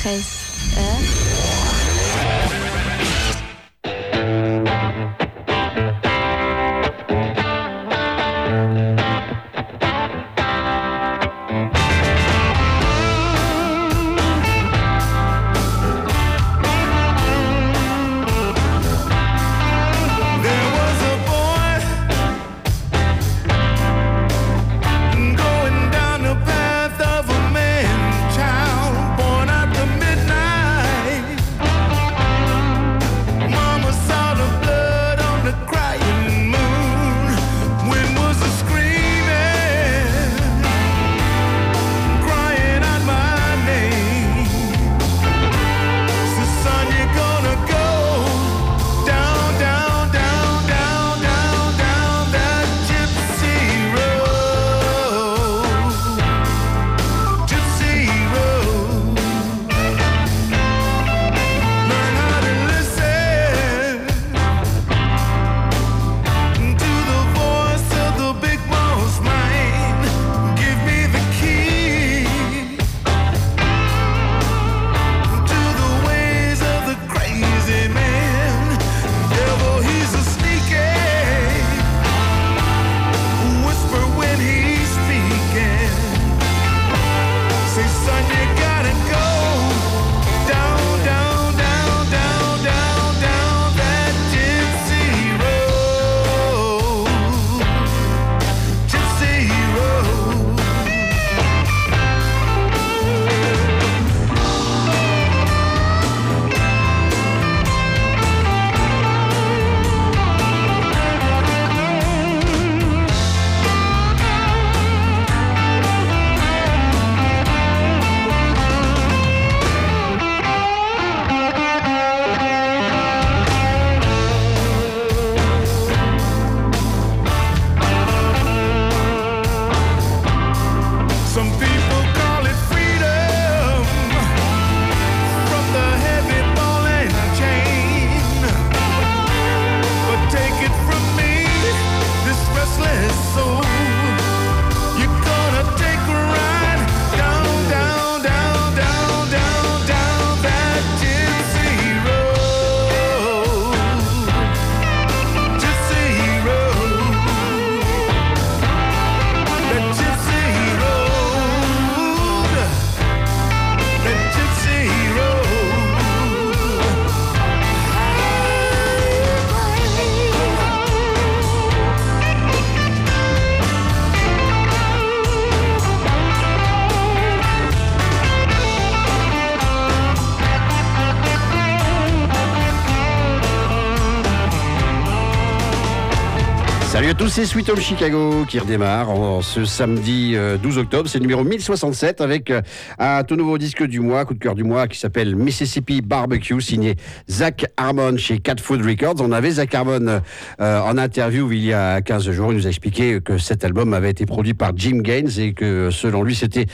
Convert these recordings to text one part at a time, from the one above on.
13h. Salut à tous, c'est Sweet Home Chicago qui redémarre en ce samedi 12 octobre. C'est le numéro 1067 avec un tout nouveau disque du mois, coup de cœur du mois, qui s'appelle Mississippi Barbecue, signé Zac Harmon chez Cat Food Records. On avait Zac Harmon en interview il y a 15 jours. Il nous a expliqué que cet album avait été produit par Jim Gaines et que selon lui c'était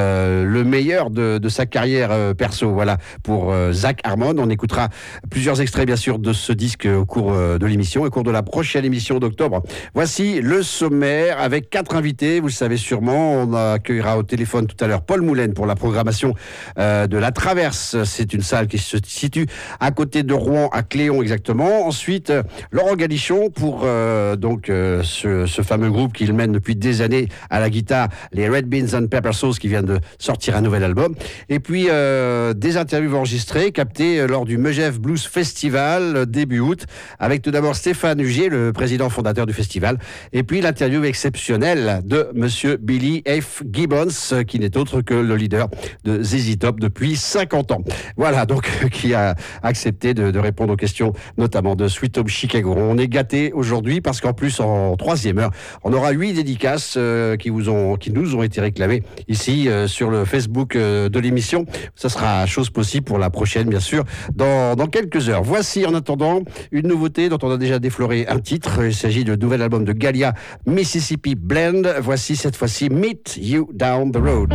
le meilleur de sa carrière perso. Voilà pour Zac Harmon. On écoutera plusieurs extraits bien sûr de ce disque au cours de l'émission, au cours de la prochaine émission d'octobre. Voici le sommaire avec 4 invités, vous le savez sûrement. On accueillera au téléphone tout à l'heure Paul Moulin pour la programmation de La Traverse. C'est une salle qui se situe à côté de Rouen, à Cléon exactement. Ensuite, Laurent Galichon pour ce fameux groupe qu'il mène depuis des années à la guitare, les Red Beans and Pepper Sauce, qui vient de sortir un nouvel album. Et puis des interviews enregistrées, captées lors du Megève Blues Festival début août, avec tout d'abord Stéphane Hugier, le président fondateur du festival, et puis l'interview exceptionnelle de Monsieur Billy F. Gibbons, qui n'est autre que le leader de ZZ Top depuis 50 ans. Voilà, donc, qui a accepté de répondre aux questions, notamment de Sweet Home Chicago. On est gâtés aujourd'hui parce qu'en plus, en troisième heure, on aura 8 dédicaces qui nous ont été réclamées ici sur le Facebook de l'émission. Ça sera chose possible pour la prochaine, bien sûr, dans quelques heures. Voici, en attendant, une nouveauté dont on a déjà défloré un titre. Il s'agit du nouvel album de Galia, Mississippi Blend. Voici cette fois-ci Meet You Down the Road.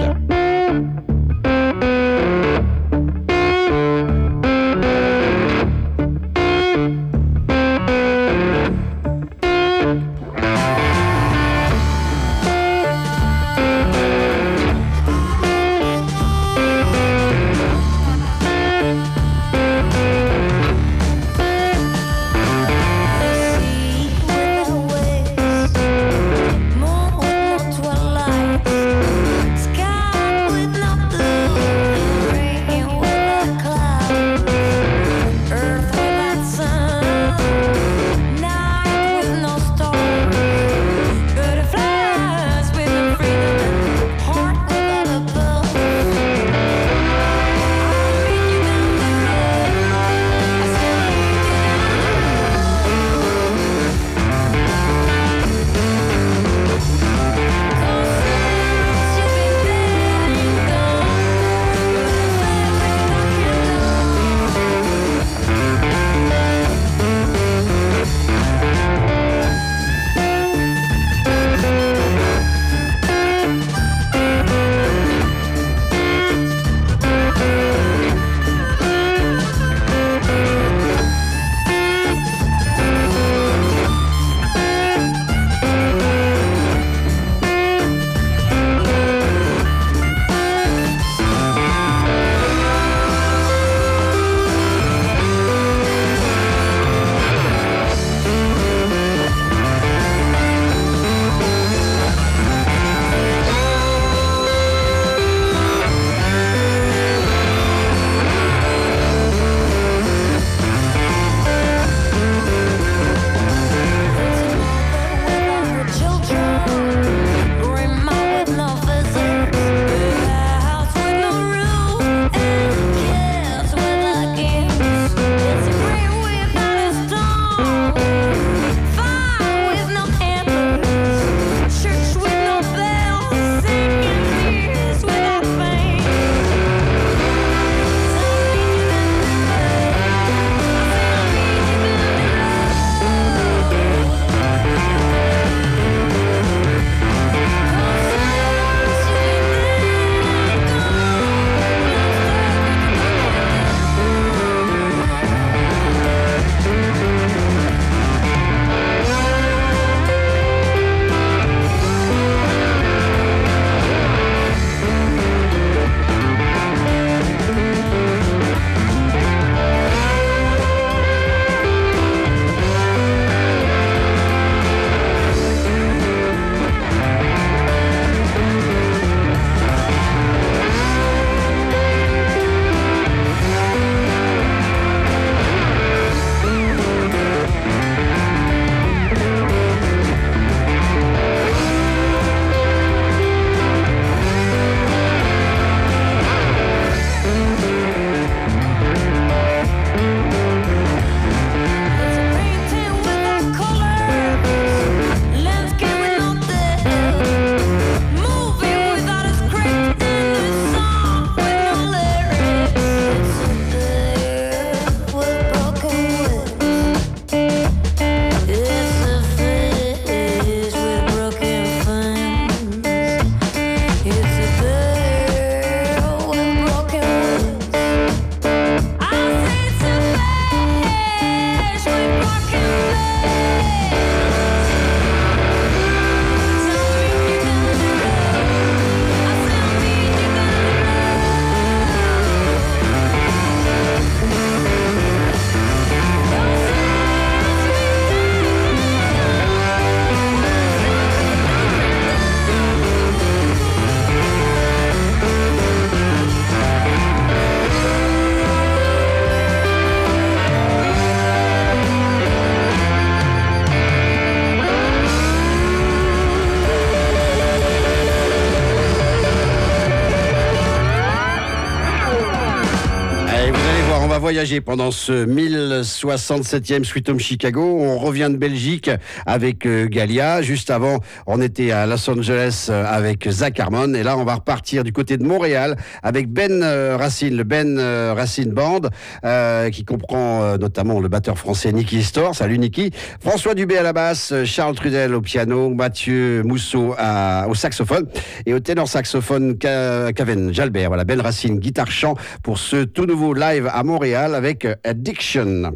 voyagé pendant ce 1067e Sweet Home Chicago. On revient de Belgique avec Galia. Juste avant, on était à Los Angeles avec Zach Harmon. Et là, on va repartir du côté de Montréal avec Ben Racine, le Ben Racine Band, qui comprend notamment le batteur français Nicky Store. Salut Nicky. François Dubé à la basse, Charles Trudel au piano, Mathieu Mousseau au saxophone et au ténor saxophone Kaven Jalbert. Voilà, Ben Racine, guitare-chant pour ce tout nouveau live à Montréal avec Addiction.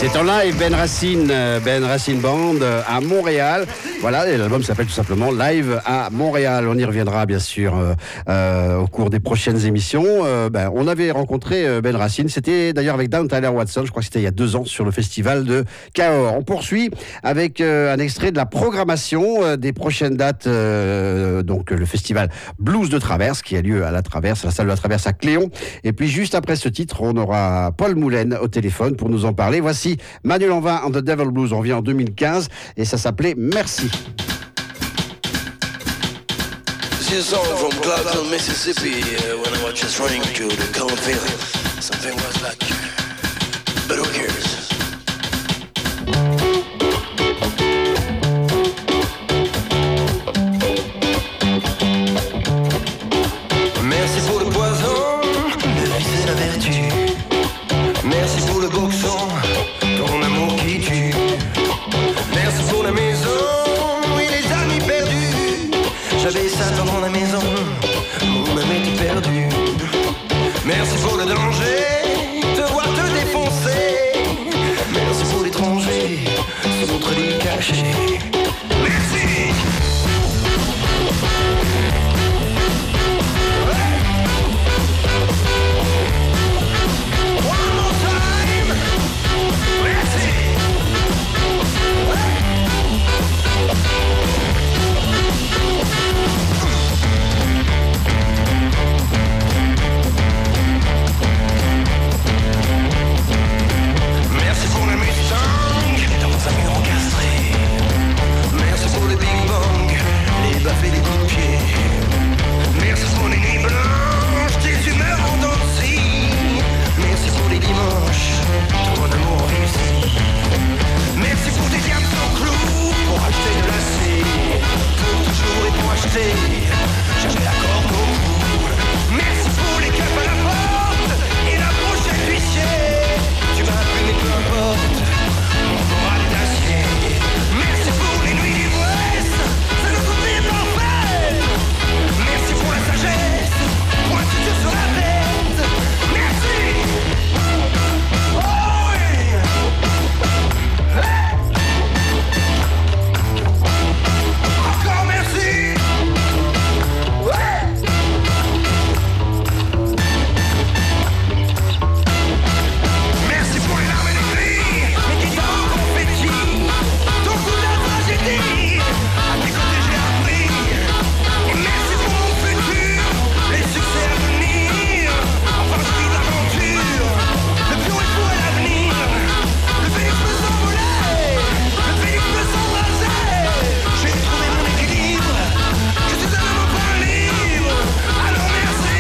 C'est en live Ben Racine Band à Montréal. Voilà, et l'album s'appelle tout simplement Live à Montréal. On y reviendra bien sûr au cours des prochaines émissions. On avait rencontré Ben Racine, c'était d'ailleurs avec Dan Tyler Watson, je crois que c'était il y a 2 ans sur le festival de Cahors. On poursuit avec un extrait de la programmation des prochaines dates, donc le festival Blues de Traverse qui a lieu à la Traverse, à la salle de la Traverse à Cléon. Et puis juste après ce titre, on aura Paul Moulaine au téléphone pour nous en parler. Voici Manuel Lanvin and the Devil Blues, on revient en 2015 et ça s'appelait Merci. This is a song from Clarksville, Mississippi, when I was just running to the cornfield. Something was like, but who cares? Merci pour le poison, le vice et la vertu. Merci pour le boxon, ton amour qui tue. Merci pour la maison et les amis perdus. J'avais ça dans la maison, mon ami était perdu. Merci pour le danger, te voir te défoncer. Merci pour l'étranger, se montrer les cachets. Merci. One more time. Merci. Merci pour le Mustang dans un mur encastré. Merci pour le Big Bang, les baffes et les coups de pied. Merci pour les nuits blanches, tes humeurs en dents de scie. Merci pour les dimanches, ton amour réussi. Merci pour tes diamants sans clous, pour acheter de l'acier. Pour toujours et pour acheter, jamais la corde au cou. Merci pour les caps à la porte et la prochaine huissier. Tu m'as appelé mais peu importe, mon moral est d'acier. Merci pour les nuits d'ivresse, c'est le souvenir de l'enfer. Merci pour la sagesse, pointue sur la tête. Merci. Oh oui. Hey. Encore merci. Ouais. Merci pour les larmes et les cris, les guitares en confetti, ton coup de la tragédie, à tes côtés j'ai appris. Et merci pour mon futur, les succès à venir, enfin je vis l'aventure, le pion est fou à l'avenir, le phénix peut s'envoler, le phénix peut s'embraser. J'ai trouvé mon équilibre, je suis un homme au point libre, alors merci.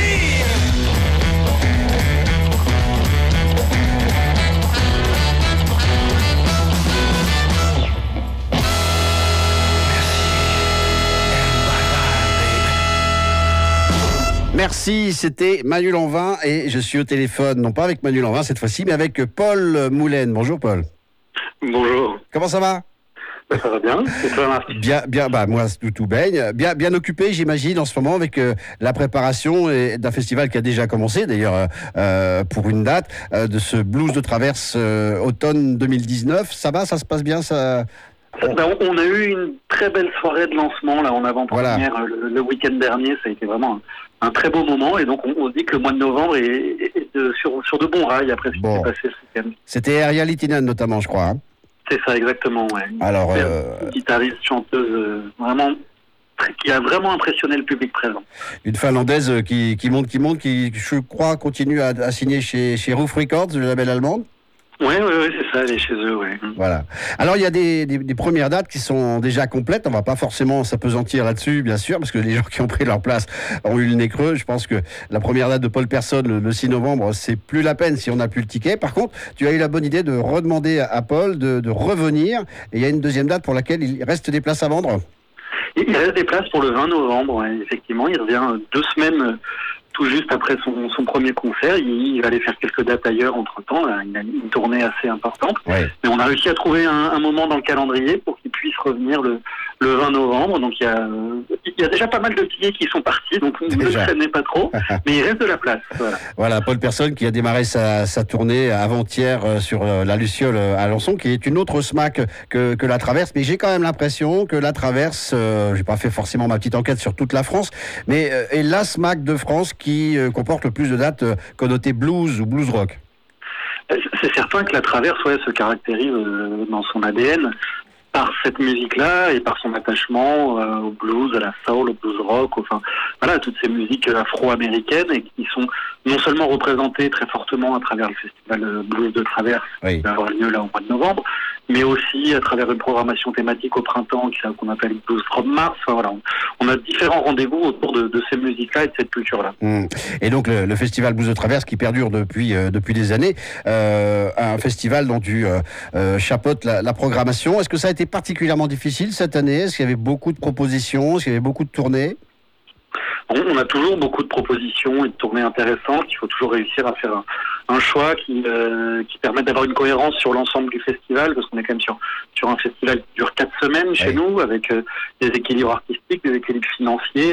Merci, c'était Manuel Lanvin et je suis au téléphone, non pas avec Manuel Lanvin cette fois-ci, mais avec Paul Moulaine. Bonjour Paul. Bonjour, Comment ça va? ça va bien? Et toi, Marc? Bien, moi tout baigne. Bien occupé, j'imagine, en ce moment avec la préparation d'un festival qui a déjà commencé, d'ailleurs, pour une date, de ce Blues de Traverse automne 2019. Ça va, ça se passe bien, ça? On a eu une très belle soirée de lancement là en avant-première le week-end dernier. Ça a été vraiment un très beau moment et donc on se dit que le mois de novembre est sur de bons rails après ce qui s'est passé ce week-end. C'était Erja Littinen notamment, je crois. Hein. C'est ça exactement, ouais. Alors, une guitariste, chanteuse, vraiment qui a vraiment impressionné le public présent. Une Finlandaise qui monte, qui je crois continue à signer chez Roof Records, le label allemand. Oui, c'est ça, elle est chez eux, oui. Voilà. Alors, il y a des premières dates qui sont déjà complètes. On va pas forcément s'apesantir là-dessus, bien sûr, parce que les gens qui ont pris leur place ont eu le nez creux. Je pense que la première date de Paul Persson, le 6 novembre, c'est plus la peine si on n'a plus le ticket. Par contre, tu as eu la bonne idée de redemander à Paul de revenir. Et il y a une deuxième date pour laquelle il reste des places à vendre. Il reste des places pour le 20 novembre, ouais, effectivement. Il revient 2 semaines tout juste après son premier concert. Il va aller faire quelques dates ailleurs entre-temps. Là. Il a une tournée assez importante. Ouais. Mais on a réussi à trouver un moment dans le calendrier pour qu'il puisse revenir le le 20 novembre. Donc il y a déjà pas mal de billets qui sont partis, donc ne traînez pas trop, mais il reste de la place. Voilà, Paul Personne qui a démarré sa tournée avant-hier sur la Luciole à Alençon, qui est une autre SMAC que la Traverse, mais j'ai quand même l'impression que la Traverse, j'ai pas fait forcément ma petite enquête sur toute la France, mais est la SMAC de France qui comporte le plus de dates connotées blues ou blues rock. C'est certain que la Traverse se caractérise dans son ADN par cette musique-là et par son attachement au blues, à la soul, au blues rock, toutes ces musiques afro-américaines et qui sont non seulement représentées très fortement à travers le festival Blues de Traverse qui va avoir lieu là au mois de novembre, mais aussi à travers une programmation thématique au printemps qu'on appelle Blues from Mars. On a différents rendez-vous autour de ces musiques-là et de cette culture-là. Et donc le festival Blues de Traverse qui perdure depuis des années, un festival dont tu chapeautes la programmation. Est-ce que ça a été particulièrement difficile cette année? Est-ce qu'il y avait beaucoup de propositions? Est-ce qu'il y avait beaucoup de tournées? On a toujours beaucoup de propositions et de tournées intéressantes. Il faut toujours réussir à faire un choix qui permette d'avoir une cohérence sur l'ensemble du festival, parce qu'on est quand même sur un festival qui dure 4 semaines chez nous, avec des équilibres artistiques, des équilibres financiers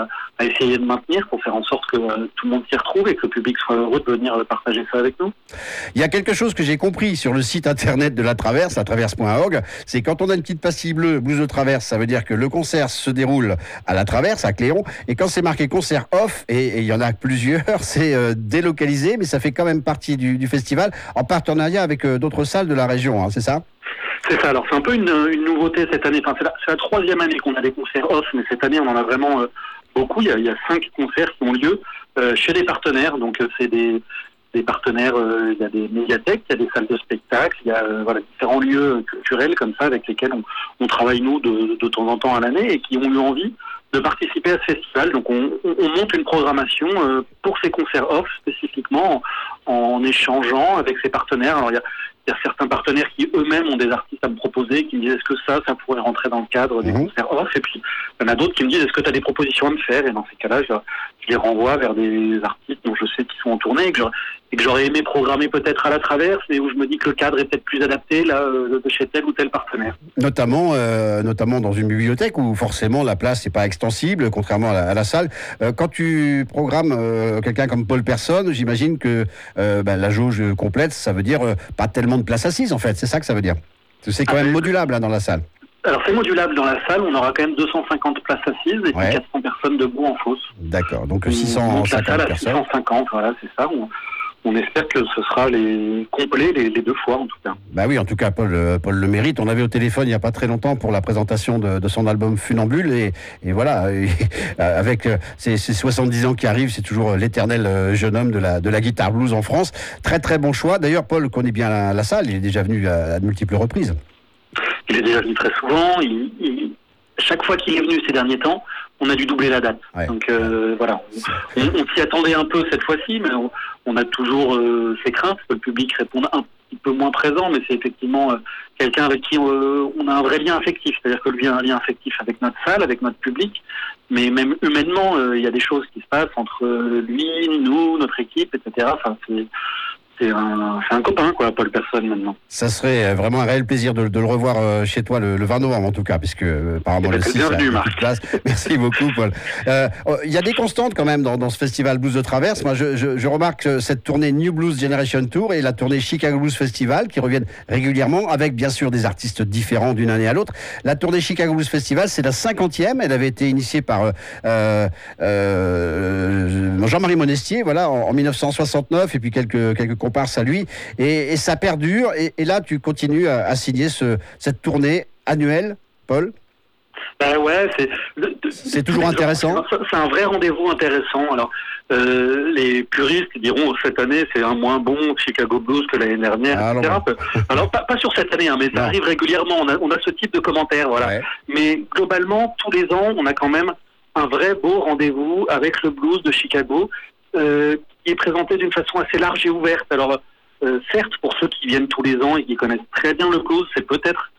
à essayer de maintenir pour faire en sorte que tout le monde s'y retrouve et que le public soit heureux de venir partager ça avec nous. Il y a quelque chose que j'ai compris sur le site internet de la Traverse, latraverse.org, c'est quand on a une petite pastille bleue, Blues de Traverse, ça veut dire que le concert se déroule à la Traverse, à Cléon, et quand c'est marqué concert off, et il y en a plusieurs, c'est délocalisé, mais ça fait quand même partie du festival, en partenariat avec d'autres salles de la région, c'est ça? C'est ça, alors c'est un peu une nouveauté cette année, c'est la 3e année qu'on a des concerts off, mais cette année on en a vraiment beaucoup, il y a 5 concerts qui ont lieu chez des partenaires, donc c'est des partenaires, il y a des médiathèques, il y a des salles de spectacle, il y a différents lieux culturels comme ça avec lesquels on travaille nous de temps en temps à l'année et qui ont eu envie de participer à ce festival. Donc on monte une programmation pour ces concerts off spécifiquement en échangeant avec ces partenaires. Alors il y a certains partenaires qui eux-mêmes ont des artistes à me proposer, qui me disent est-ce que ça pourrait rentrer dans le cadre des concerts off, et puis il y en a d'autres qui me disent est-ce que tu as des propositions à me faire, et dans ces cas-là je les renvoie vers des artistes dont je sais qu'ils sont en tournée et que j'aurais aimé programmer peut-être à la Traverse, mais où je me dis que le cadre est peut-être plus adapté là de chez tel ou tel partenaire. Notamment dans une bibliothèque où forcément la place n'est pas extensible, contrairement à la salle. Quand tu programmes quelqu'un comme Paul Personne, j'imagine que la jauge complète, ça veut dire pas tellement de place assise en fait, c'est ça que ça veut dire. C'est quand même modulable dans la salle. Alors c'est modulable dans la salle, on aura quand même 250 places assises et 400 personnes debout en fosse. D'accord, donc 650 personnes. 650, voilà, c'est ça. On espère que ce sera complet les 2 fois en tout cas. Bah oui, en tout cas Paul le mérite. On l'avait au téléphone il n'y a pas très longtemps pour la présentation de son album Funambule et voilà, avec ses 70 ans qui arrivent, c'est toujours l'éternel jeune homme de la guitare blues en France. Très très bon choix. D'ailleurs Paul connaît bien la salle, il est déjà venu à de multiples reprises. Il est déjà venu très souvent, chaque fois qu'il est venu ces derniers temps, on a dû doubler la date. Ouais. Donc on s'y attendait un peu cette fois-ci, mais on a toujours ses craintes que le public réponde un petit peu moins présent, mais c'est effectivement quelqu'un avec qui on a un vrai lien affectif, c'est-à-dire que lui a un lien affectif avec notre salle, avec notre public, mais même humainement, il y a des choses qui se passent entre lui, nous, notre équipe, etc. Enfin, c'est un copain, quoi, Paul Personne, maintenant. Ça serait vraiment un réel plaisir de le revoir chez toi le 20 novembre, en tout cas, puisque apparemment le 6, bienvenue, Marc. Merci beaucoup, Paul. Il y a des constantes, quand même, dans ce festival Blues de Traverse. Moi, je remarque cette tournée New Blues Generation Tour et la tournée Chicago Blues Festival, qui reviennent régulièrement, avec, bien sûr, des artistes différents d'une année à l'autre. La tournée Chicago Blues Festival, c'est la 50e. Elle avait été initiée par Jean-Marie Monestier, voilà, en 1969, et puis quelques comparses à lui, et ça perdure, et là tu continues à signer cette tournée annuelle, Paul. Ouais, c'est toujours intéressant. C'est un vrai rendez-vous intéressant. Alors les puristes diront cette année c'est un moins bon Chicago Blues que l'année dernière, etc. Alors pas sur cette année, mais ça arrive régulièrement. On a ce type de commentaires, voilà. Ouais. Mais globalement, tous les ans, on a quand même un vrai beau rendez-vous avec le blues de Chicago, qui est présenté d'une façon assez large et ouverte. Alors, certes, pour ceux qui viennent tous les ans et qui connaissent très bien le blues, c'est peut-être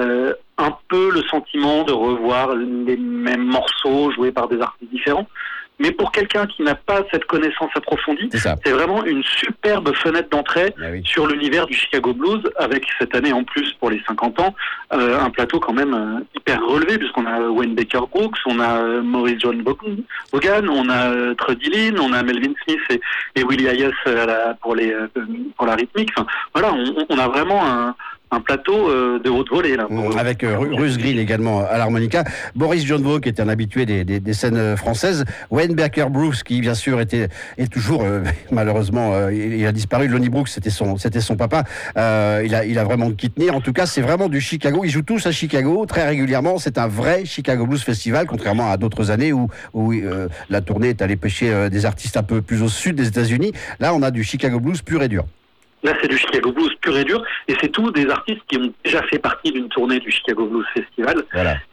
un peu le sentiment de revoir les mêmes morceaux joués par des artistes différents. Mais pour quelqu'un qui n'a pas cette connaissance approfondie, c'est vraiment une superbe fenêtre d'entrée sur l'univers du Chicago Blues, avec cette année en plus pour les 50 ans, un plateau quand même hyper relevé, puisqu'on a Wayne Baker Brooks, on a Maurice John Vaughan, on a Truddy Lynn, on a Melvin Smith et Willie Hayes pour la rythmique. Enfin, voilà, on a vraiment un plateau de haute volée là. Avec Russ Green également à l'harmonica, Boris John Vaughan qui est un habitué des scènes françaises, Wayne Baker Brooks qui bien sûr est toujours malheureusement il a disparu. Lonnie Brooks c'était son papa. Il a vraiment de qui tenir. En tout cas c'est vraiment du Chicago. Ils jouent tous à Chicago très régulièrement. C'est un vrai Chicago Blues Festival, contrairement à d'autres années où la tournée est allée pêcher des artistes un peu plus au sud des États-Unis. Là on a du Chicago Blues pur et dur. Là, c'est du Chicago Blues pur et dur, et c'est tous des artistes qui ont déjà fait partie d'une tournée du Chicago Blues Festival,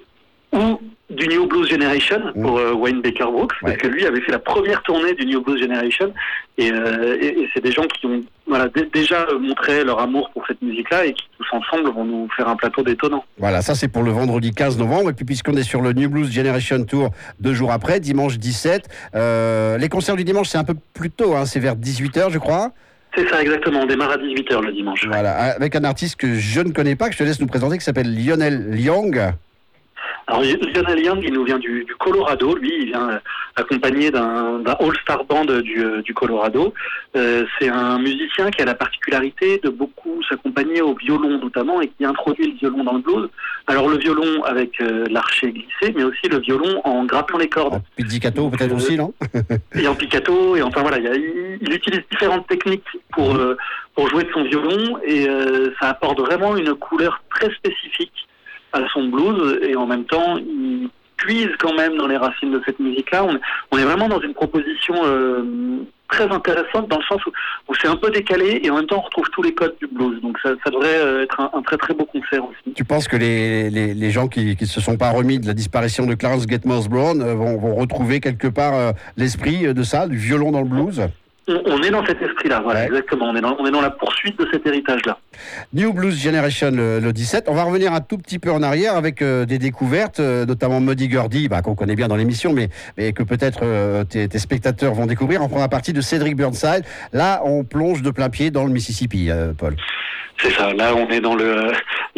ou du New Blues Generation pour Wayne Baker Brooks, parce que lui avait fait la première tournée du New Blues Generation, et c'est des gens qui ont déjà montré leur amour pour cette musique-là, et qui tous ensemble vont nous faire un plateau détonnant. Voilà, ça c'est pour le vendredi 15 novembre, et puis puisqu'on est sur le New Blues Generation Tour 2 jours après, dimanche 17, les concerts du dimanche c'est un peu plus tôt, c'est vers 18h je crois. C'est ça, exactement. On démarre à 18h le dimanche. Voilà, avec un artiste que je ne connais pas, que je te laisse nous présenter, qui s'appelle Lionel Young. Alors, Lionel Young, il nous vient du Colorado. Lui, il vient accompagné d'un all-star band du Colorado. C'est un musicien qui a la particularité de beaucoup s'accompagner au violon, notamment, et qui introduit le violon dans le blues. Alors, le violon avec l'archet glissé, mais aussi le violon en grappant les cordes. En pizzicato, peut-être aussi, non? Et en pizzicato, et enfin voilà, il utilise différentes techniques pour jouer de son violon, et ça apporte vraiment une couleur très spécifique à son blues, et en même temps il puise quand même dans les racines de cette musique-là. On est vraiment dans une proposition très intéressante, dans le sens où c'est un peu décalé, et en même temps on retrouve tous les codes du blues, donc ça devrait être un très très beau concert aussi. Tu penses que les gens qui se sont pas remis de la disparition de Clarence Getmos Brown vont retrouver quelque part l'esprit de ça, du violon dans le blues? On est dans cet esprit-là, voilà, exactement. On est dans la poursuite de cet héritage-là. New Blues Generation le 17. On va revenir un tout petit peu en arrière avec des découvertes, notamment Muddy Gurdy, qu'on connaît bien dans l'émission, mais que peut-être tes spectateurs vont découvrir. On prendra partie de Cédric Burnside. Là, on plonge de plein pied dans le Mississippi, Paul. C'est ça. Là, on est dans le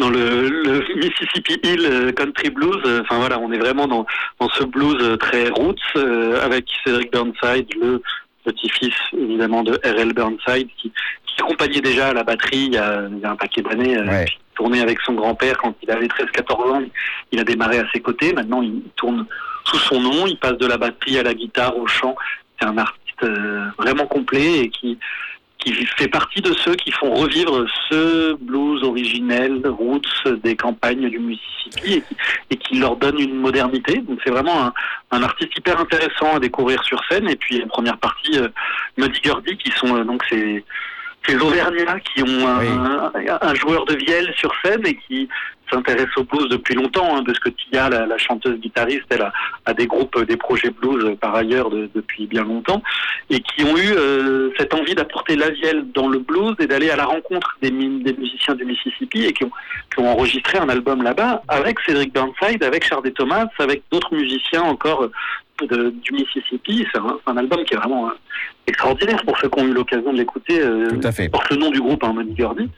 Mississippi Hill Country Blues. Enfin voilà, on est vraiment dans ce blues très roots avec Cédric Burnside, le petit-fils évidemment de R.L. Burnside qui accompagnait déjà à la batterie il y a un paquet d'années, qui tournait avec son grand-père quand il avait 13-14 ans. Il a démarré à ses côtés. Maintenant il tourne sous son nom, il passe de la batterie à la guitare, au chant. C'est un artiste vraiment complet et qui fait partie de ceux qui font revivre ce blues originel, roots des campagnes du Mississippi, et qui leur donne une modernité. Donc c'est vraiment un artiste hyper intéressant à découvrir sur scène. Et puis en première partie, Muddy Gurdy, qui sont donc ces Auvergnats qui ont un joueur de vielle sur scène et qui s'intéresse au blues depuis longtemps, parce que Tia, la chanteuse guitariste, elle a des groupes, des projets blues par ailleurs depuis bien longtemps, et qui ont eu cette envie d'apporter la vielle dans le blues et d'aller à la rencontre des musiciens du Mississippi, et qui ont enregistré un album là-bas avec Cédric Burnside, avec Charlie Thomas, avec d'autres musiciens encore du Mississippi. C'est un album qui est vraiment extraordinaire pour ceux qui ont eu l'occasion de l'écouter. Tout à fait. Porte le nom du groupe, Muddy Gurdy.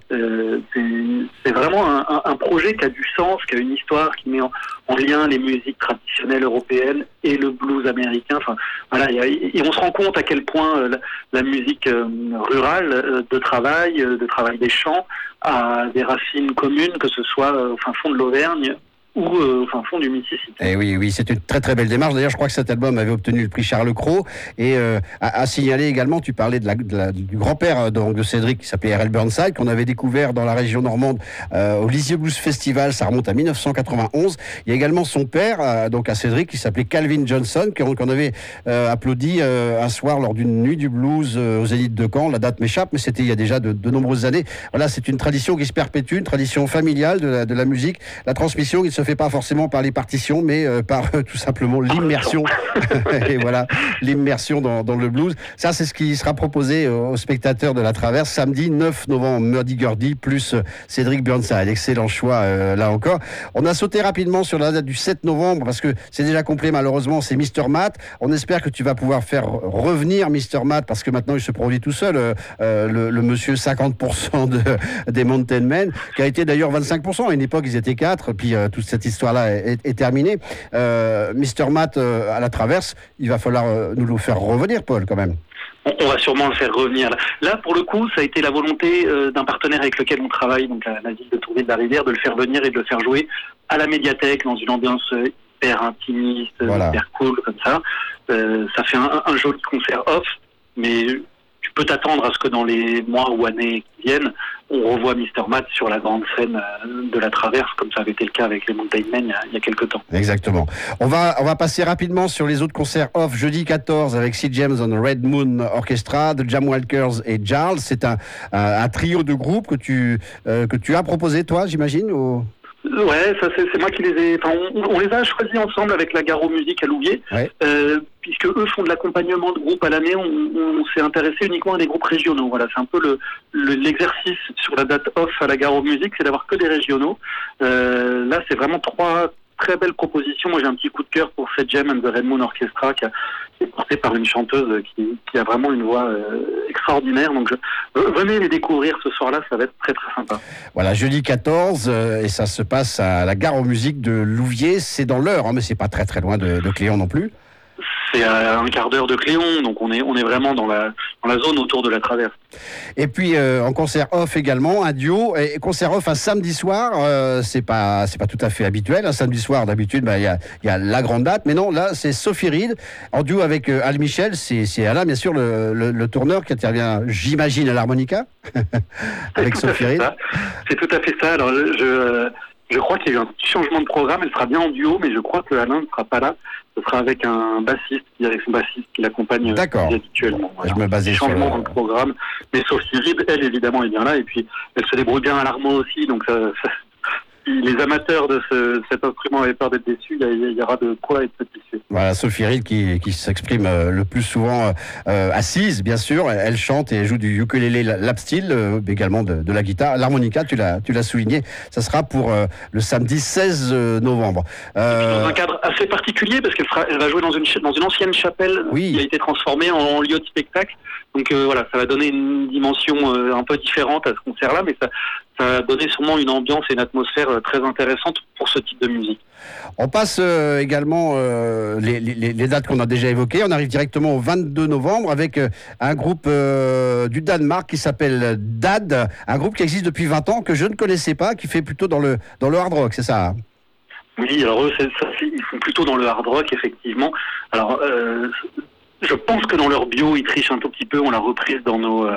C'est vraiment un projet qui a du sens, qui a une histoire, qui met en lien les musiques traditionnelles européennes et le blues américain. Enfin, voilà, et on se rend compte à quel point la musique rurale de travail des champs, a des racines communes, que ce soit au fin fond de l'Auvergne ou au fin fond du Mississippi. Et oui, c'est une très très belle démarche. D'ailleurs, je crois que cet album avait obtenu le prix Charles Cros. Et à signaler également, tu parlais du grand-père de Cédric, qui s'appelait R.L. Burnside, qu'on avait découvert dans la région normande au Lisieux Blues Festival. Ça remonte à 1991. Il y a également son père, donc à Cédric, qui s'appelait Calvin Johnson, qu'on avait applaudi un soir lors d'une nuit du blues au Zénith de Caen. La date m'échappe, mais c'était il y a déjà de nombreuses années. Voilà, c'est une tradition qui se perpétue, une tradition familiale de la musique, la transmission qui se se fait pas forcément par les partitions, mais par tout simplement l'immersion. Et voilà, l'immersion dans le blues. Ça, c'est ce qui sera proposé aux spectateurs de la Traverse samedi 9 novembre. Muddy Gurdy plus Cédric Burnside. Excellent choix là encore. On a sauté rapidement sur la date du 7 novembre parce que c'est déjà complet malheureusement. C'est Mr. Matt. On espère que tu vas pouvoir faire revenir Mr. Matt parce que maintenant il se produit tout seul. Le monsieur 50% des Mountain Men, qui a été d'ailleurs 25%. À une époque, ils étaient 4. Puis toute cette histoire-là est terminée. Mr. Matt à la Traverse, il va falloir nous le faire revenir, Paul, quand même. On va sûrement le faire revenir. Là, pour le coup, ça a été la volonté d'un partenaire avec lequel on travaille, donc la ville de Tournai-de-la-Rivière, de le faire venir et de le faire jouer à la médiathèque, dans une ambiance hyper intimiste, hyper cool, comme ça. Ça fait un joli concert off, mais tu peux t'attendre à ce que dans les mois ou années qui viennent, on revoit Mr. Matt sur la grande scène de la Traverse, comme ça avait été le cas avec les Mountain Men il y a quelques temps. Exactement. On va passer rapidement sur les autres concerts off. Jeudi 14 avec C. James on Red Moon Orchestra, The Jam Walkers et Jarls. C'est un trio de groupes que tu as proposé, toi, j'imagine, ou... Ouais, ça c'est moi qui les ai. Enfin, on les a choisis ensemble avec la Garo Musique à Louviers, puisque eux font de l'accompagnement de groupes à l'année. On s'est intéressé uniquement à des groupes régionaux. Voilà, c'est un peu l'exercice sur la date off à la Garo Musique, c'est d'avoir que des régionaux. Là, c'est vraiment 3 très belles propositions. Moi, j'ai un petit coup de cœur pour Fed Jam and the Red Moon Orchestra, qui est portée par une chanteuse qui a vraiment une voix extraordinaire. Donc, venez les découvrir ce soir-là, ça va être très très sympa. Voilà, jeudi 14, et ça se passe à la Gare aux Musiques de Louviers. C'est dans l'heure, mais c'est pas très très loin de Cléon non plus. C'est à un quart d'heure de Cléon, donc on est vraiment dans la zone autour de la Traverse. Et puis en concert off également, un duo. Et concert off un samedi soir, c'est pas tout à fait habituel. Un samedi soir, d'habitude, il y a la grande date, mais non, là c'est Sophie Reed en duo avec Al Michel. C'est Alain, bien sûr, le tourneur qui intervient, j'imagine, à l'harmonica avec Sophie Reed. C'est tout à fait ça. Alors je crois qu'il y a eu un petit changement de programme. Elle sera bien en duo, mais je crois que Alain ne sera pas là. Ce sera avec un bassiste, avec son bassiste qui l'accompagne habituellement. Voilà. Je me basais sur changement de programme. Mais Sophie Reed, elle, évidemment, est bien là. Et puis, elle se débrouille bien à l'harmo aussi. Donc, si les amateurs de cet instrument avaient peur d'être déçus, il y aura de quoi être satisfait. Voilà, Sophie Reed qui s'exprime le plus souvent assise, bien sûr. Elle chante et joue du ukulélé lap steel, également de la guitare. L'harmonica, tu l'as souligné, ça sera pour le samedi 16 novembre. Dans un cadre assez particulier, parce qu'elle va jouer dans une ancienne chapelle qui a été transformée en lieu de spectacle. Donc voilà, ça va donner une dimension un peu différente à ce concert-là, mais ça va donner sûrement une ambiance et une atmosphère très intéressante pour ce type de musique. On passe également les dates qu'on a déjà évoquées. On arrive directement au 22 novembre avec un groupe du Danemark qui s'appelle DAD, un groupe qui existe depuis 20 ans, que je ne connaissais pas, qui fait plutôt dans le hard rock, c'est ça, hein? Oui, alors eux, ils font plutôt dans le hard rock, effectivement. Alors, je pense que dans leur bio, ils trichent un tout petit peu. On l'a reprise dans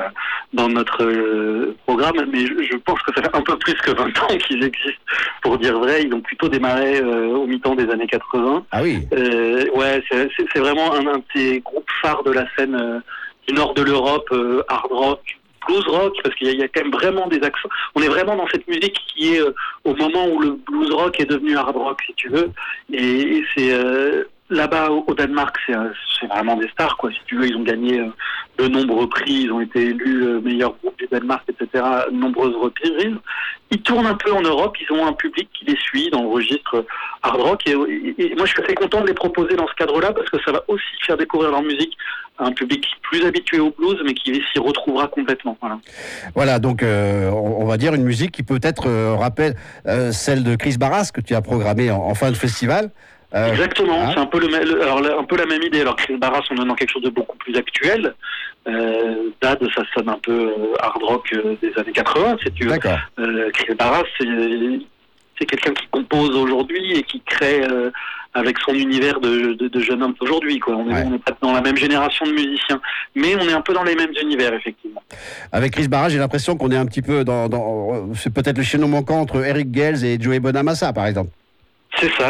notre programme, mais je pense que ça fait un peu plus que 20 ans qu'ils existent. Pour dire vrai, ils ont plutôt démarré au mi-temps des années 80. Ah oui. Ouais, c'est vraiment un de ces groupes phares de la scène du nord de l'Europe, hard rock, blues rock, parce qu'il y a quand même vraiment des accents. On est vraiment dans cette musique qui est au moment où le blues rock est devenu hard rock, si tu veux. Et c'est là-bas au Danemark, c'est vraiment des stars, quoi. Si tu veux, ils ont gagné de nombreux prix, ils ont été élus meilleur groupe du Danemark, etc. De nombreuses reprises. Ils tournent un peu en Europe, ils ont un public qui les suit dans le registre hard rock. Et moi, je suis assez content de les proposer dans ce cadre-là parce que ça va aussi faire découvrir leur musique à un public plus habitué au blues, mais qui s'y retrouvera complètement. Voilà, donc on va dire une musique qui peut-être rappelle celle de Chris Barras que tu as programmée en fin de festival. Exactement, c'est un peu un peu la même idée. Alors Chris Barras, on est dans quelque chose de beaucoup plus actuel. Dad, ça sonne un peu hard rock des années 80, si tu veux. D'accord. Chris Barras, c'est quelqu'un qui compose aujourd'hui et qui crée avec son univers de jeune homme d'aujourd'hui, quoi. On n'est pas dans la même génération de musiciens, mais on est un peu dans les mêmes univers, effectivement. Avec Chris Barras, j'ai l'impression qu'on est un petit peu dans c'est peut-être le chaînon manquant entre Eric Gales et Joey Bonamassa, par exemple. C'est ça,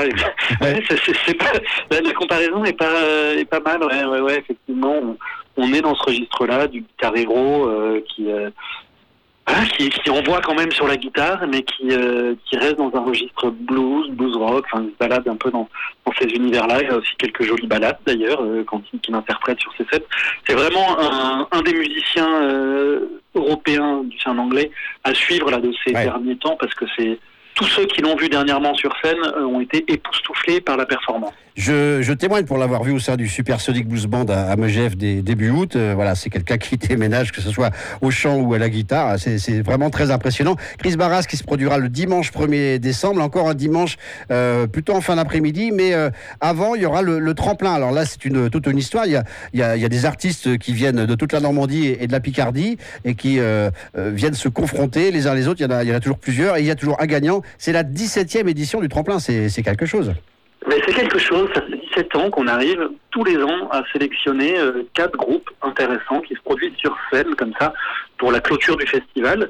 la comparaison est pas mal, ouais, effectivement. On est dans ce registre-là du guitar hero qui qui envoie quand même sur la guitare, mais qui reste dans un registre blues rock, enfin, il se balade un peu dans ces univers-là. Il y a aussi quelques jolies ballades d'ailleurs, qu'il interprète sur ses sets. C'est vraiment un des musiciens européens, c'est un anglais, à suivre là de ces derniers temps, parce que tous ceux qui l'ont vu dernièrement sur scène ont été époustouflés par la performance. Je témoigne pour l'avoir vu au sein du Supersonic Blues Band à Megève début août. Voilà, c'est quelqu'un qui déménage, que ce soit au chant ou à la guitare. C'est vraiment très impressionnant. Chris Barras qui se produira le dimanche 1er décembre, encore un dimanche plutôt en fin d'après-midi, mais avant il y aura le tremplin. Alors là c'est toute une histoire. Il y a des artistes qui viennent de toute la Normandie et de la Picardie et qui viennent se confronter les uns les autres. Il y en a toujours plusieurs et il y a toujours un gagnant. C'est la 17e édition du tremplin. C'est quelque chose. Mais c'est quelque chose, ça fait 17 ans qu'on arrive tous les ans à sélectionner 4 groupes intéressants qui se produisent sur scène comme ça pour la clôture du festival.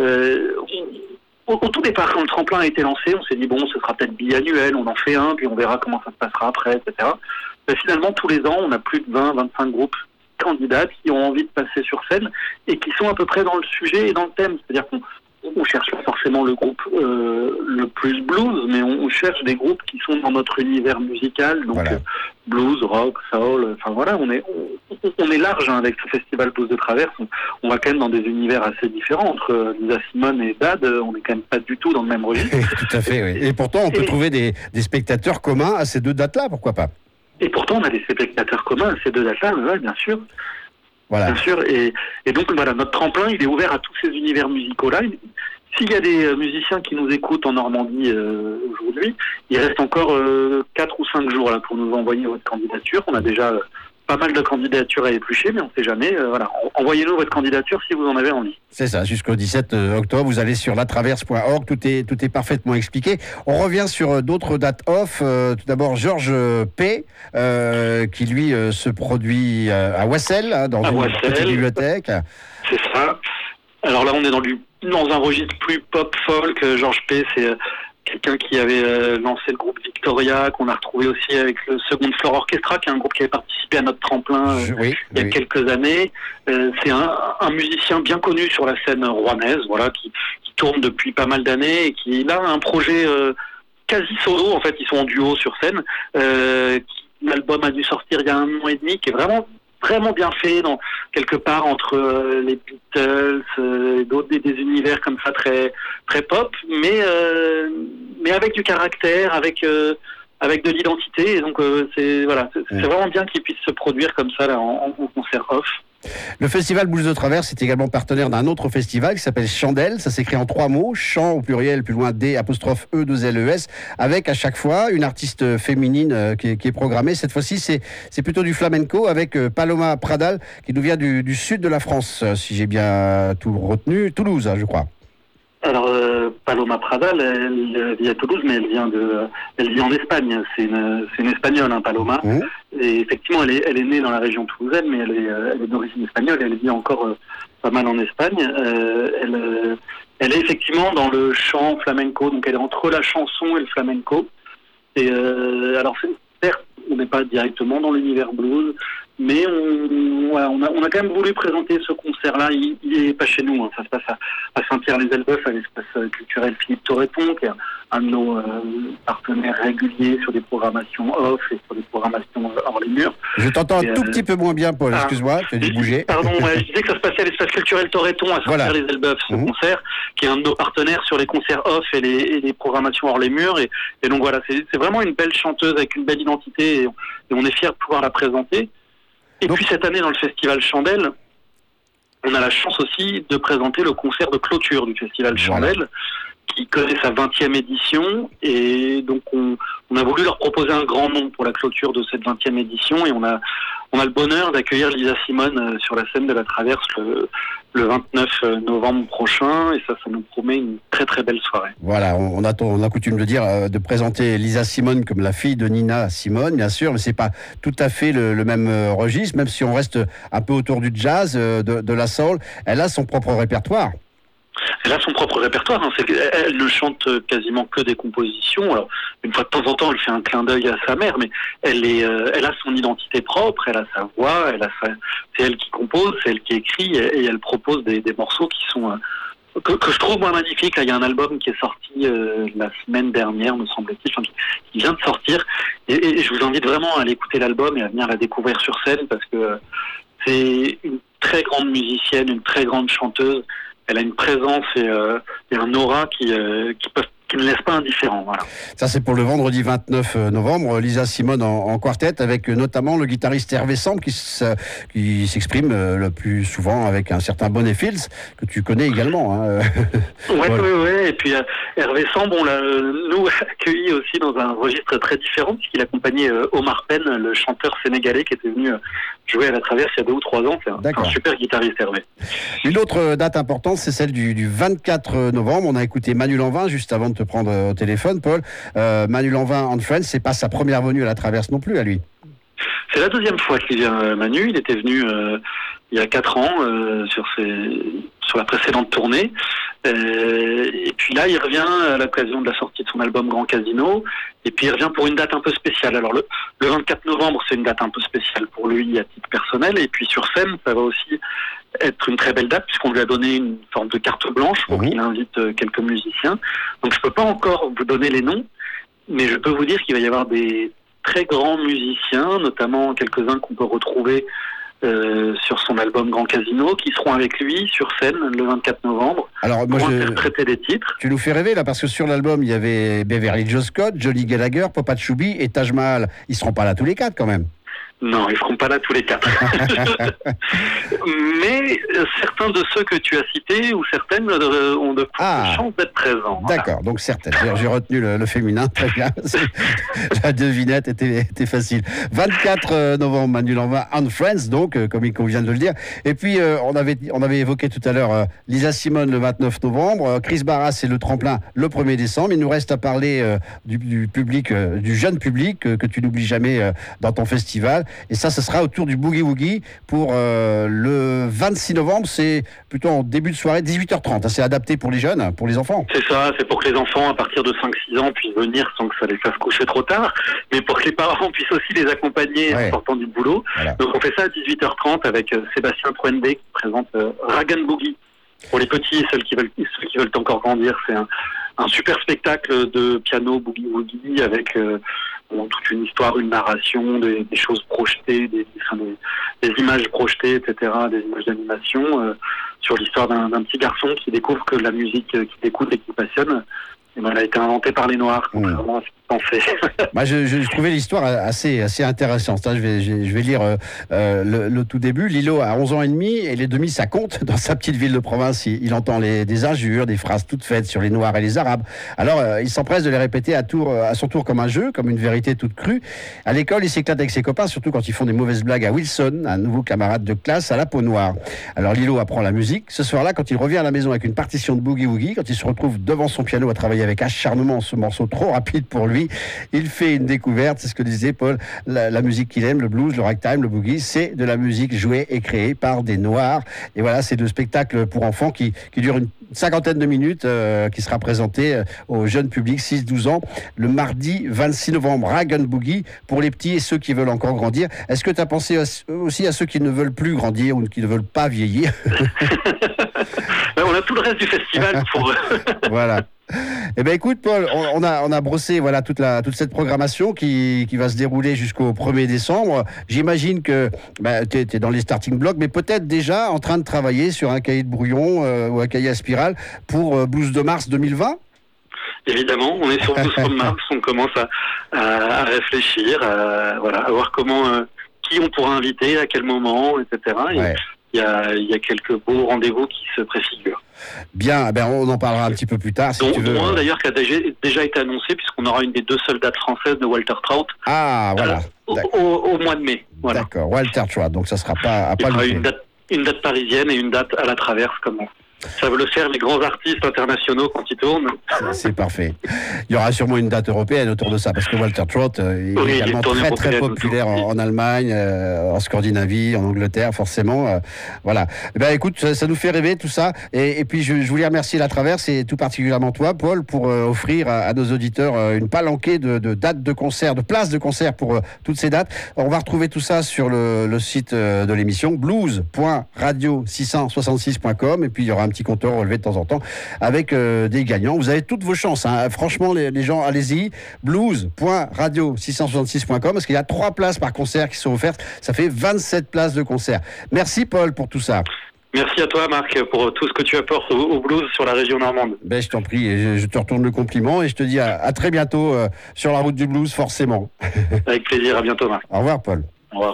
Au tout départ, quand le tremplin a été lancé, on s'est dit bon, ce sera peut-être biannuel, on en fait un, puis on verra comment ça se passera après, etc. Mais finalement, tous les ans, on a plus de 20-25 groupes candidats qui ont envie de passer sur scène et qui sont à peu près dans le sujet et dans le thème. C'est-à-dire qu'on cherche pas forcément le groupe le plus blues, mais on cherche des groupes qui sont dans notre univers musical, donc voilà. Blues, rock, soul, enfin voilà, on est large avec ce festival Blues de Traverse, on va quand même dans des univers assez différents, entre Nina Simone et Dad, on est quand même pas du tout dans le même registre. Tout à fait, oui. Et pourtant on peut trouver des spectateurs communs à ces deux dates-là, pourquoi pas? Et pourtant on a des spectateurs communs à ces deux dates-là, ouais, bien sûr. Voilà. Bien sûr, et donc voilà, notre tremplin, il est ouvert à tous ces univers musicaux-là. S'il y a des musiciens qui nous écoutent en Normandie aujourd'hui, il reste encore 4 ou 5 jours là pour nous envoyer votre candidature. On a déjà pas mal de candidatures à éplucher, mais on ne sait jamais. Voilà, envoyez-nous votre candidature si vous en avez envie. C'est ça, jusqu'au 17 octobre, vous allez sur latraverse.org, tout est parfaitement expliqué. On revient sur d'autres dates off. Tout d'abord, Georges P, qui lui se produit à Wassel, dans une petite bibliothèque. C'est ça. Alors là, on est dans un registre plus pop-folk. Georges P, c'est quelqu'un qui avait lancé le groupe Victoria, qu'on a retrouvé aussi avec le Second Floor Orchestra, qui est un groupe qui avait participé à notre tremplin il y a quelques années. C'est un musicien bien connu sur la scène rouennaise, voilà, qui tourne depuis pas mal d'années et qui là a un projet quasi solo. En fait, ils sont en duo sur scène. L'album a dû sortir il y a 1 an et demi, qui est vraiment bien fait, quelque part entre les Beatles et d'autres des univers comme ça très très pop, mais avec du caractère, avec de l'identité. Et donc c'est vraiment bien qu'ils puissent se produire comme ça là, en concert off. Le festival Blues de Traverse est également partenaire d'un autre festival qui s'appelle Chandelle. Ça s'écrit en 3 mots, chant au pluriel, plus loin D''E'2LES, avec à chaque fois une artiste féminine qui est programmée. Cette fois-ci, c'est plutôt du flamenco avec Paloma Pradal, qui nous vient du sud de la France, si j'ai bien tout retenu, Toulouse, je crois. Alors, Paloma Pradal, elle vit à Toulouse, mais elle vit en Espagne. C'est une Espagnole, hein, Paloma. Et effectivement, elle est née dans la région toulousaine, mais elle est d'origine espagnole. Elle vit encore pas mal en Espagne. Elle est effectivement dans le chant flamenco, donc elle est entre la chanson et le flamenco. Et alors, certes, on n'est pas directement dans l'univers blues, mais on a quand même voulu présenter ce concert-là. Il n'est pas chez nous, hein. Ça se passe à Saint-Pierre-les-Elbeuf, à l'espace culturel Philippe Torreton, qui est un de nos partenaires réguliers sur des programmations off et sur des programmations hors les murs. Je t'entends un tout petit peu moins bien, Paul, excuse-moi, tu as dû bouger. Pardon, je disais que ça se passait à l'espace culturel Torreton, à Saint-Pierre-les-Elbeuf, ce concert, qui est un de nos partenaires sur les concerts off et les programmations hors les murs. Et donc voilà, c'est vraiment une belle chanteuse avec une belle identité, et on est fiers de pouvoir la présenter. Et puis cette année, dans le festival Chandelle, on a la chance aussi de présenter le concert de clôture du festival Chandelle, qui connaît sa 20e édition. Et donc on a voulu leur proposer un grand nom pour la clôture de cette 20e édition. Et on a le bonheur d'accueillir Lisa Simone sur la scène de la Traverse le 29 novembre prochain, et ça nous promet une très très belle soirée. Voilà, on a coutume de dire, de présenter Lisa Simone comme la fille de Nina Simone, bien sûr, mais c'est pas tout à fait le même registre, même si on reste un peu autour du jazz, de la soul. Elle a son propre répertoire. Elle a son propre répertoire, hein. Elle ne chante quasiment que des compositions. Alors, une fois de temps en temps, elle fait un clin d'œil à sa mère, mais elle a son identité propre, elle a sa voix, c'est elle qui compose, c'est elle qui écrit, et elle propose des morceaux qui sont que je trouve moi magnifique. Là, il y a un album qui est sorti la semaine dernière, me semble-t-il, qui vient de sortir. Et je vous invite vraiment à aller écouter l'album et à venir la découvrir sur scène parce que c'est une très grande musicienne, une très grande chanteuse. Elle a une présence et un aura qui ne laisse pas indifférent. Voilà. Ça, c'est pour le vendredi 29 novembre. Lisa Simone en quartet, avec notamment le guitariste Hervé Sambre qui s'exprime le plus souvent avec un certain Bonnet Fields, que tu connais également. Hein. Oui. Et puis Hervé Sambre, on l'a nous accueilli aussi dans un registre très différent, puisqu'il accompagnait Omar Penn, le chanteur sénégalais qui était venu jouer à la Traverse il y a 2 ou 3 ans. C'est un super guitariste, Hervé. Une autre date importante, c'est celle du 24 novembre. On a écouté Manu Lanvin juste avant de te prendre au téléphone, Paul. Manu Lanvin and Friends, c'est pas sa première venue à la Traverse non plus, à lui. C'est la 2e fois qu'il vient, Manu. Il était venu il y a 4 ans sur la précédente tournée. Et puis là, il revient à l'occasion de la sortie de son album Grand Casino. Et puis il revient pour une date un peu spéciale. Alors le 24 novembre, c'est une date un peu spéciale pour lui à titre personnel. Et puis sur scène, ça va aussi être une très belle date puisqu'on lui a donné une forme de carte blanche pour qu'il invite quelques musiciens. Donc je peux pas encore vous donner les noms, mais je peux vous dire qu'il va y avoir des très grands musiciens, notamment quelques-uns qu'on peut retrouver sur son album Grand Casino, qui seront avec lui sur scène le 24 novembre. Alors, pour interpréter des titres. Tu nous fais rêver là, parce que sur l'album, il y avait Beverly Joe Scott, Johnny Gallagher, Papa Chubby et Taj Mahal. Ils seront pas là tous les 4 quand même. Non, ils ne seront pas là tous les 4. Mais certains de ceux que tu as cités, ou certaines, ont de chances d'être présents. D'accord, donc certaines. J'ai retenu le féminin, très bien. La devinette était facile. 24 novembre, Manu Lanvin and Friends, donc, comme il convient de le dire. Et puis, on avait évoqué tout à l'heure Lisa Simone le 29 novembre, Chris Barras et le tremplin le 1er décembre. Il nous reste à parler du public, du jeune public que tu n'oublies jamais dans ton festival. Et ça, ce sera autour du Boogie Woogie pour le 26 novembre. C'est plutôt en début de soirée, 18h30. C'est adapté pour les jeunes, pour les enfants. C'est ça, c'est pour que les enfants, à partir de 5-6 ans, puissent venir sans que ça les fasse coucher trop tard, mais pour que les parents puissent aussi les accompagner en sortant du boulot. Voilà. Donc on fait ça à 18h30 avec Sébastien Truende qui présente Rag & Boogie. Pour les petits et ceux qui veulent encore grandir, c'est un super spectacle de piano Boogie Woogie avec toute une histoire, une narration, des choses projetées, des images projetées, etc., des images d'animation sur l'histoire d'un petit garçon qui découvre que la musique qu'il écoute et qui passionne, elle a été inventée par les Noirs, contrairement à ce qu'ils pensaient. Bah, je trouvais l'histoire assez intéressante. Je vais lire le tout début. Lilo a 11 ans et demi et les demi, ça compte. Dans sa petite ville de province, il entend des injures, des phrases toutes faites sur les Noirs et les Arabes. Alors, il s'empresse de les répéter à son tour comme un jeu, comme une vérité toute crue. À l'école, il s'éclate avec ses copains, surtout quand ils font des mauvaises blagues à Wilson, un nouveau camarade de classe à la peau noire. Alors, Lilo apprend la musique. Ce soir-là, quand il revient à la maison avec une partition de Boogie Woogie, quand il se retrouve devant son piano à travailler avec acharnement ce morceau trop rapide pour lui, il fait une découverte. C'est ce que disait Paul. La musique qu'il aime, le blues, le ragtime, le boogie, c'est de la musique jouée et créée par des Noirs. Et voilà, c'est le spectacle pour enfants qui dure une 50aine de minutes, qui sera présenté au jeune public 6-12 ans le mardi 26 novembre. Rag & Boogie pour les petits et ceux qui veulent encore grandir. Est-ce que tu as pensé aussi à ceux qui ne veulent plus grandir ou qui ne veulent pas vieillir? On a tout le reste du festival pour... Voilà. Eh bien écoute Paul, on a brossé toute cette programmation qui va se dérouler jusqu'au 1er décembre. J'imagine que tu es dans les starting blocks, mais peut-être déjà en train de travailler sur un cahier de brouillon ou un cahier à spirale pour Blues de Mars 2020. Évidemment, on est sur Blues de Mars, on commence à réfléchir, à voir qui on pourra inviter, à quel moment, etc. Ouais. Il y a quelques beaux rendez-vous qui se préfigurent. Bien, on en parlera un petit peu plus tard. Si tu veux. Un d'ailleurs qui a déjà été annoncé, puisqu'on aura une des 2 seules dates françaises de Walter Trout. Ah, voilà. Au mois de mai. Voilà. D'accord, Walter Trout, donc ça ne sera pas à pas une date parisienne et une date à la Traverse, comme ça veut le faire les grands artistes internationaux quand ils tournent. C'est parfait. Il y aura sûrement une date européenne autour de ça, parce que Walter Trout est également très très populaire en Allemagne, en Scandinavie, en Angleterre, forcément. Voilà. Écoute, ça nous fait rêver tout ça. Et puis je voulais remercier la Traverse et tout particulièrement toi, Paul, pour offrir à nos auditeurs une palanquée de dates de concert, de places de concert pour toutes ces dates. On va retrouver tout ça sur le site de l'émission blues.radio666.com, et puis il y aura un petit compteur relevé de temps en temps avec des gagnants. Vous avez toutes vos chances. Hein. Franchement, les gens, allez-y. blues.radio666.com parce qu'il y a 3 places par concert qui sont offertes. Ça fait 27 places de concert. Merci Paul pour tout ça. Merci à toi Marc pour tout ce que tu apportes au blues sur la région normande. Je t'en prie, je te retourne le compliment et je te dis à très bientôt sur la route du blues forcément. Avec plaisir, à bientôt Marc. Au revoir Paul. Au revoir.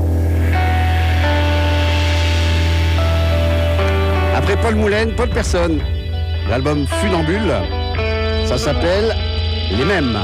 Après Paul Moulaine, Paul Personne. L'album Funambule, ça s'appelle Les Mêmes.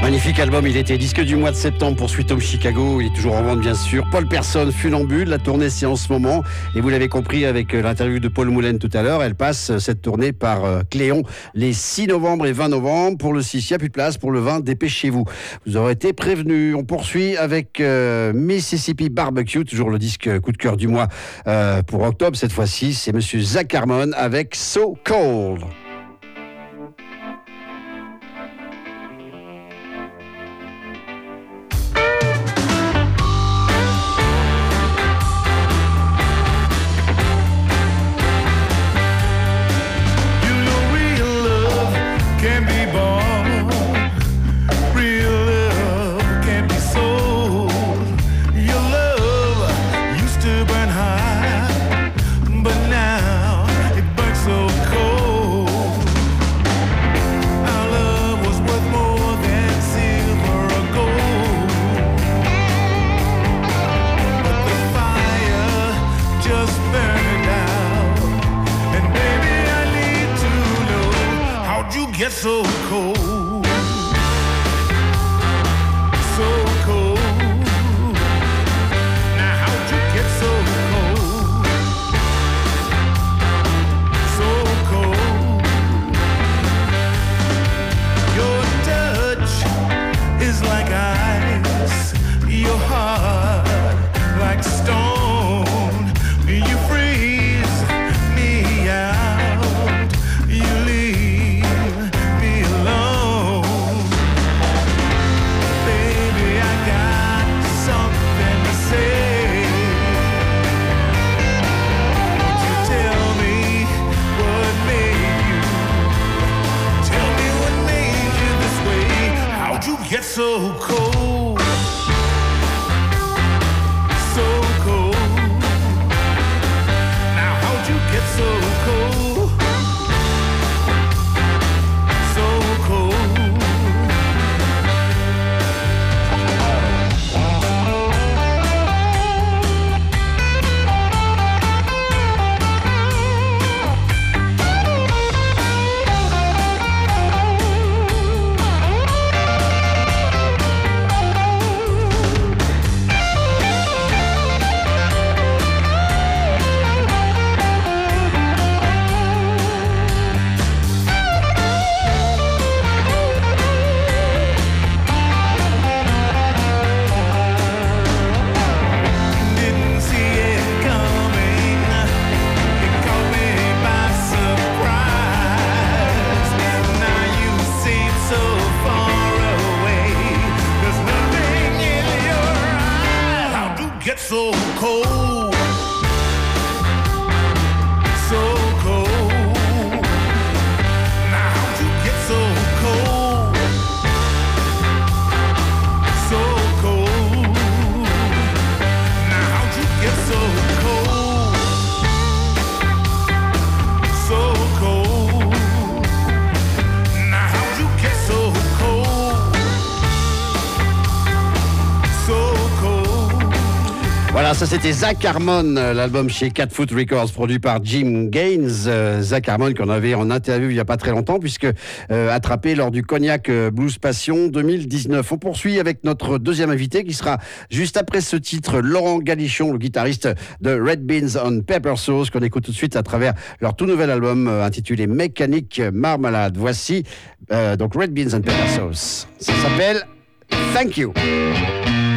Magnifique album, il était disque du mois de septembre pour Sweet Home Chicago. Il est toujours en vente, bien sûr. Paul Persson, Funambule, la tournée c'est en ce moment. Et vous l'avez compris avec l'interview de Paul Moulin tout à l'heure, elle passe cette tournée par Cléon les 6 novembre et 20 novembre. Pour le 6, il n'y a plus de place. Pour le 20, dépêchez-vous. Vous aurez été prévenus. On poursuit avec Mississippi Barbecue, toujours le disque coup de cœur du mois pour octobre. Cette fois-ci, c'est Monsieur Zach Harmon avec So Cold. Get so cold, so cold. Now how'd you get so cold, so cold? Your touch is like ice, your heart like stone. You freeze me out, you leave get so cold, so cold. Now how'd you get so cold, so cold? Get so cold, so cold. Now how'd you get so cold, so cold? Now how'd you get so cold, so cold? Now how'd you get so cold, so cold? Voilà, ça c'était Zach Harmon, l'album chez Cat Foot Records, produit par Jim Gaines. Zach Harmon qu'on avait en interview il n'y a pas très longtemps, puisque attrapé lors du Cognac Blues Passion 2019. On poursuit avec notre deuxième invité qui sera juste après ce titre, Laurent Galichon, le guitariste de Red Beans on Pepper Sauce, qu'on écoute tout de suite à travers leur tout nouvel album intitulé Mécanique Marmalade. Voici donc Red Beans on Pepper Sauce. Ça s'appelle Thank You.